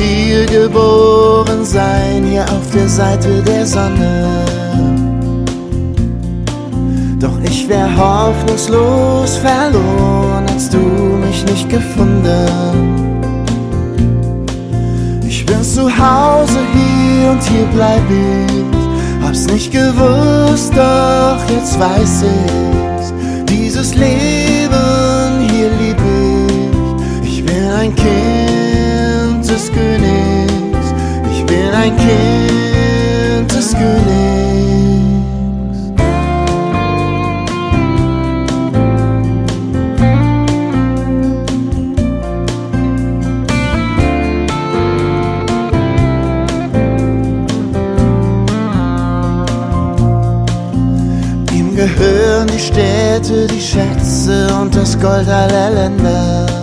hier geboren sein, hier auf der Seite der Sonne. Doch ich wär hoffnungslos verloren, hättest du mich nicht gefunden. Ich bin zu Hause hier und hier bleib ich. Hab's nicht gewusst, doch jetzt weiß ich's. Dieses Leben hier lieb ich. Ich bin ein Kind des Königs. Ich bin ein Kind des Königs. Gehören die Städte, die Schätze und das Gold aller Länder.